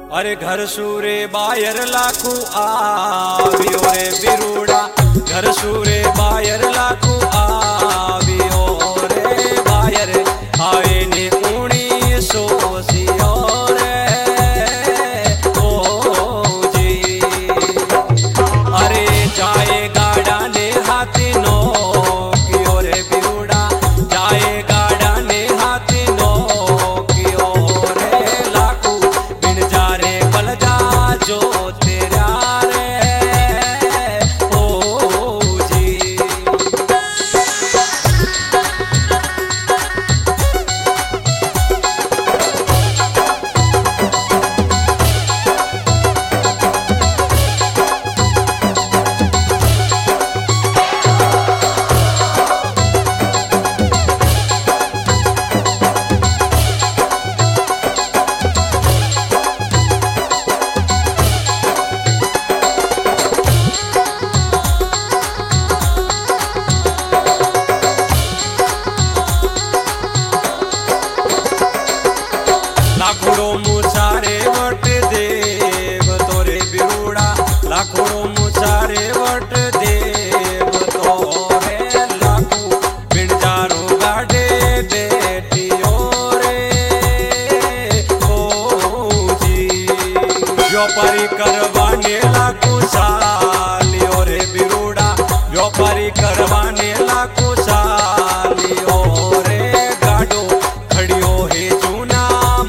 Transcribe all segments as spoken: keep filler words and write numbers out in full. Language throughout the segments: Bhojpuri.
अरे घर सूरे बायर लाखू आवियो रे बिरुड़ा, घर सूरे बायर लाखू आवियो रे बायर, आए ने ऊणी सोसियो रे ओ जी। अरे जाए गाड़ा ने हाथी नो कियो रे बिरुड़ा, जाए गाड़ा ने हाथी नो कियो रे लाखू, बिन जा रे बल जा जो तेरा रे ओ जी। लाखों मुसारे वट देव तोरे बिरुड़ा, लाखों मुसारे वट देव तोरे लाखू, बिन जारो गाडे बेटियो रे ओ जी। व्यापारी करवाने लाखू सालियो रे बिरुड़ा, व्यापारी करवाने लाखू सालियो रे गाडो, खड़ियो है जूना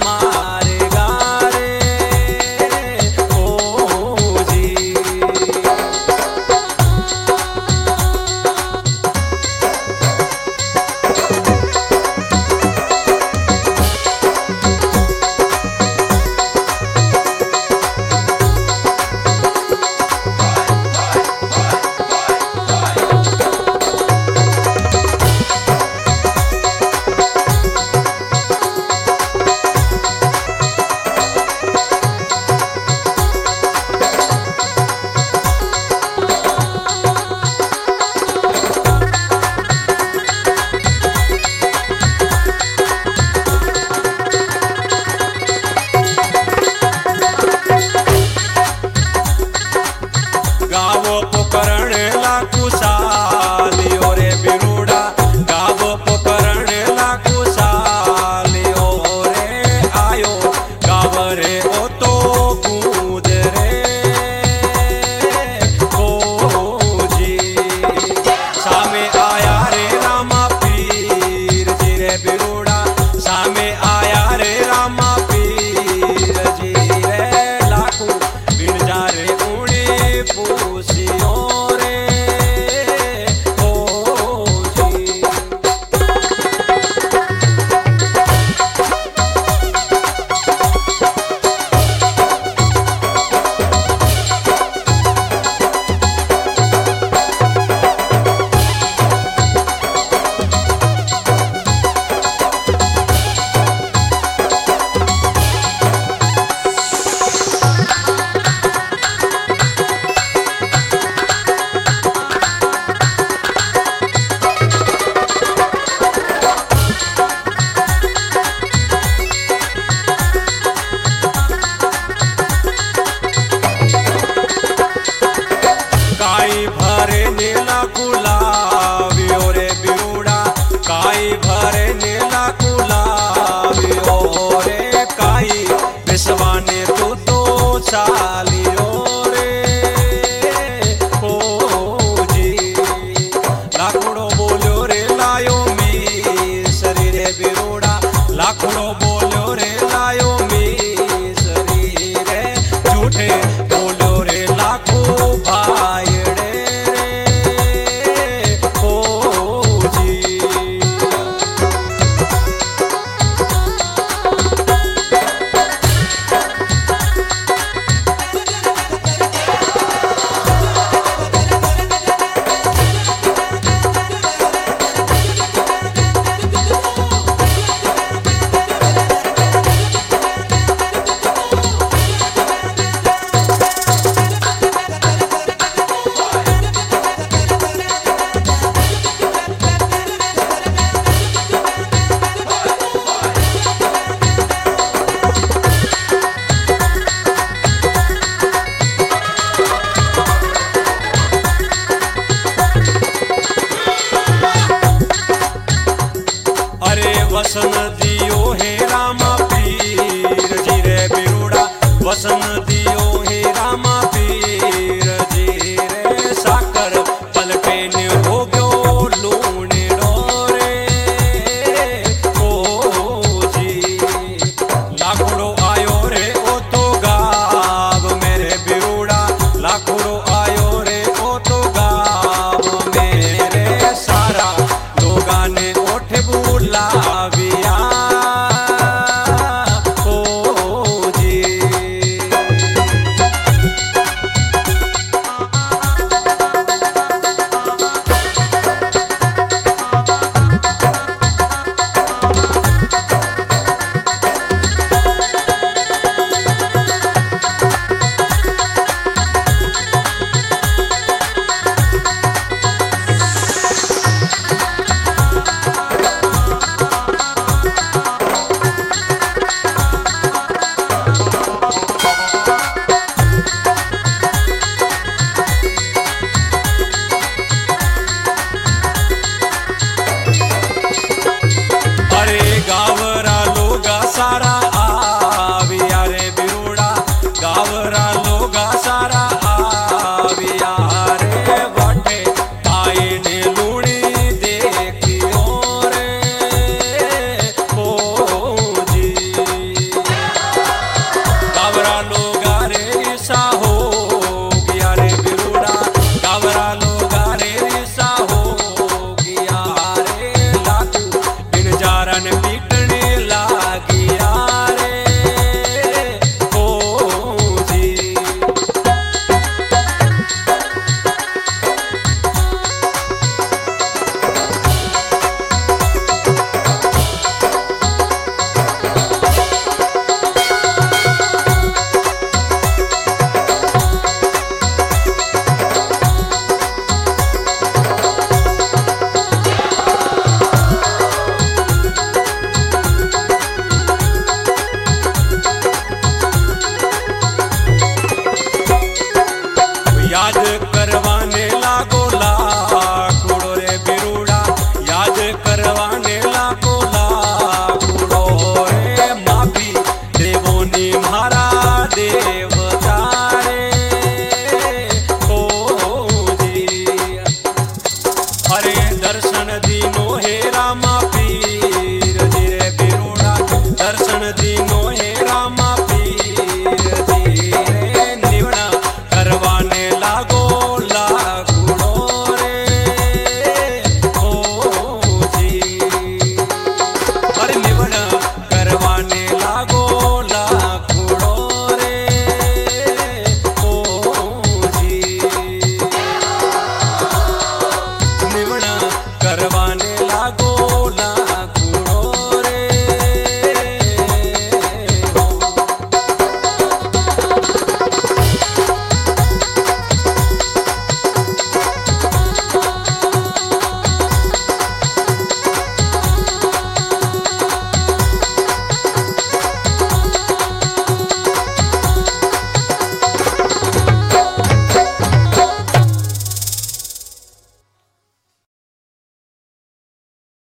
सालियो रे ओ जी। लाखों बोलो रे लायो मी शरीर बिरुड़ा, लाखों बोलो रे लायो मी शरीर, झूठे बोलो रे लाखों भाईड़े रे ओ जी। वसन दियो हे रामा पीर जी रे बिरुड़ा वसन दियो हे रामा पीर जी रे साकर पलटे ने हो गयो लूण डोरे ओ जी लाखड़ो आयो रे ओ तो गाव मेरे बिरुड़ा लाखड़ो आयो रे ओ तो गाव मेरे सारा लोगा ने ओठ बुलाविया ओ जी। गावरा लोगा सारा आविया रे बिरुड़ा गावरा लोगा सारा आविया रे बटे आए ने लूणी देखियो रे ओ जी गावरा लोगा रे रिसा हो गया रे बिरुड़ा गावरा लोगा रे रिसा हो गया रे लाखू इन जारन पीट